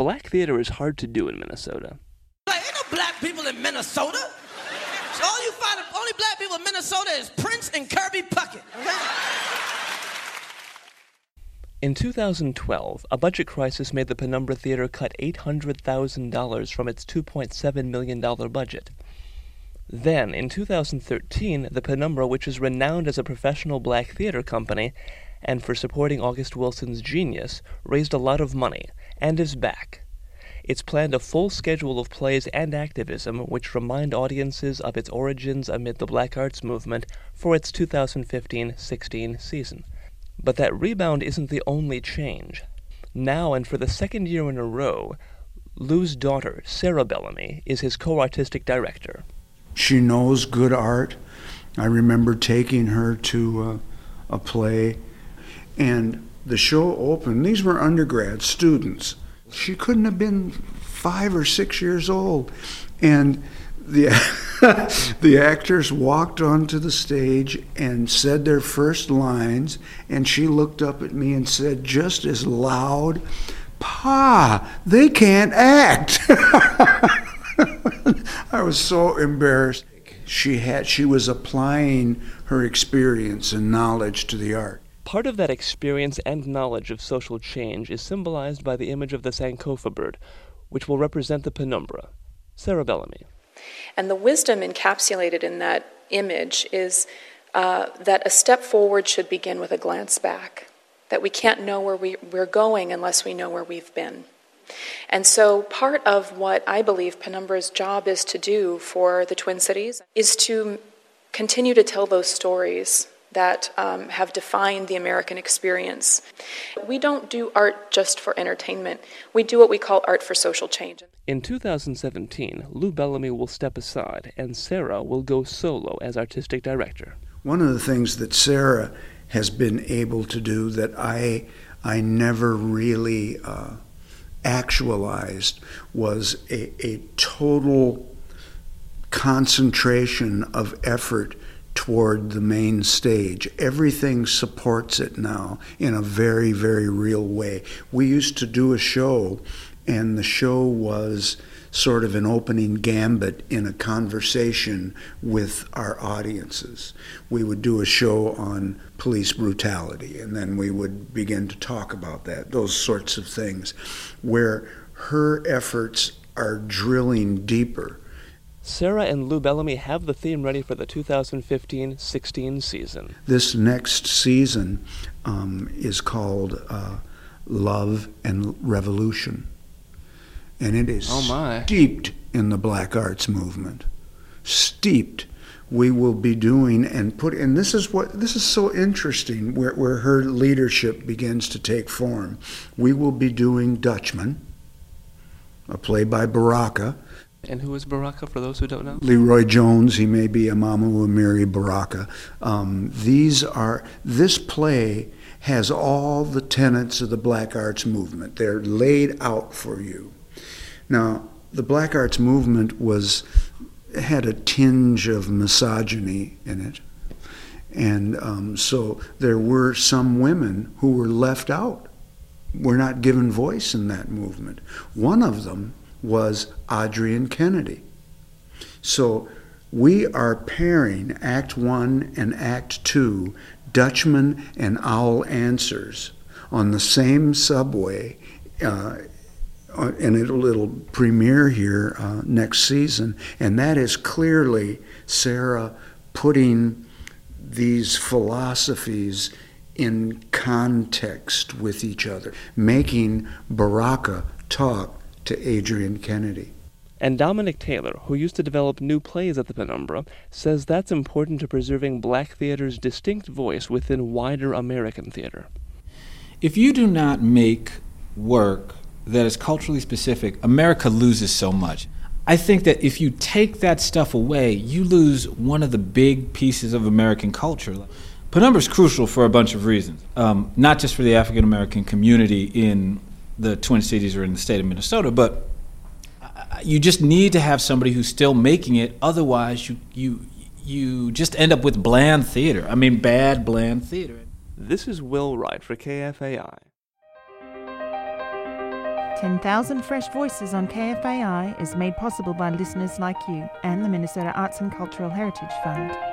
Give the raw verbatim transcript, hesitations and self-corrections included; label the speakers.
Speaker 1: black theater is hard to do in Minnesota.
Speaker 2: Like, ain't no black people in Minnesota. So all you find, only black people in Minnesota is Prince and Kirby Puckett. Okay?
Speaker 1: In two thousand twelve, a budget crisis made the Penumbra Theater cut eight hundred thousand dollars from its two point seven million dollars budget. Then, in two thousand thirteen, the Penumbra, which is renowned as a professional black theater company, and for supporting August Wilson's genius, raised a lot of money, and is back. It's planned a full schedule of plays and activism which remind audiences of its origins amid the Black Arts Movement for its two thousand fifteen sixteen season. But that rebound isn't the only change. Now, and for the second year in a row, Lou's daughter, Sarah Bellamy, is his co-artistic director.
Speaker 3: She knows good art. I remember taking her to a, a play, and the show opened. These were undergrad students. She couldn't have been five or six years old. And the the actors walked onto the stage and said their first lines, and she looked up at me and said just as loud, "Pa, they can't act." I was so embarrassed. She had she was applying her experience and knowledge to the art.
Speaker 1: Part of that experience and knowledge of social change is symbolized by the image of the Sankofa bird, which will represent the Penumbra. Sarah Bellamy.
Speaker 4: And the wisdom encapsulated in that image is uh, that a step forward should begin with a glance back, that we can't know where we, we're going unless we know where we've been. And so part of what I believe Penumbra's job is to do for the Twin Cities is to continue to tell those stories that um, have defined the American experience. We don't do art just for entertainment. We do what we call art for social change.
Speaker 1: In two thousand seventeen, Lou Bellamy will step aside, and Sarah will go solo as artistic director.
Speaker 3: One of the things that Sarah has been able to do that I I never really uh, actualized was a, a total concentration of effort toward the main stage. Everything supports it now in a very, very real way. We used to do a show, and the show was sort of an opening gambit in a conversation with our audiences. We would do a show on police brutality, and then we would begin to talk about that, those sorts of things, where her efforts are drilling deeper.
Speaker 1: Sarah and Lou Bellamy have the theme ready for the two thousand fifteen sixteen season.
Speaker 3: This next season um, is called uh, Love and Revolution. And it is
Speaker 1: oh my.
Speaker 3: steeped in the Black Arts Movement. Steeped. We will be doing and put, and this is what, this is so interesting where, where her leadership begins to take form. We will be doing Dutchman, a play by Baraka.
Speaker 1: And who is Baraka, for those who don't know?
Speaker 3: Leroy Jones, he may be Amamu Amiri Baraka. Um, these are, this play has all the tenets of the Black Arts Movement. They're laid out for you. Now, the Black Arts Movement was, had a tinge of misogyny in it. And um, so there were some women who were left out, were not given voice in that movement. One of them was Adrienne Kennedy. So we are pairing Act One and Act Two, Dutchman and Owl Answers, on the same subway, uh, and it'll, it'll premiere here uh, next season. And that is clearly Sarah putting these philosophies in context with each other, making Baraka talk to Adrienne Kennedy.
Speaker 1: And Dominic Taylor, who used to develop new plays at the Penumbra, says that's important to preserving black theater's distinct voice within wider American theater.
Speaker 5: If you do not make work that is culturally specific, America loses so much. I think that if you take that stuff away, you lose one of the big pieces of American culture. Penumbra is crucial for a bunch of reasons, um, not just for the African American community in the Twin Cities or in the state of Minnesota, but you just need to have somebody who's still making it. Otherwise, you you you just end up with bland theater. I mean, bad, bland theater.
Speaker 1: This is Will Wright for K F A I.
Speaker 6: ten thousand Fresh Voices on K F A I is made possible by listeners like you and the Minnesota Arts and Cultural Heritage Fund.